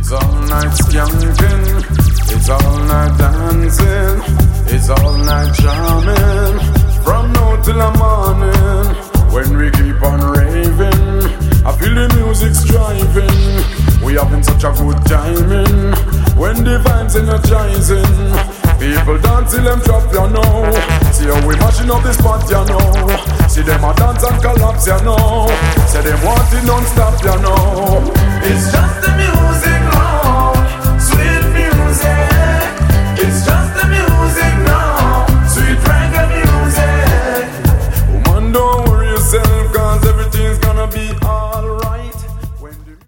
It's all night skanking, it's all night dancing, it's all night jamming, from now till the morning. When we keep on raving, I feel the music's driving. We having such a good timing, when the vibe's energizing. People dance till them drop, you know. See how we mashing up this spot, you know. See them a dance and collapse, you know.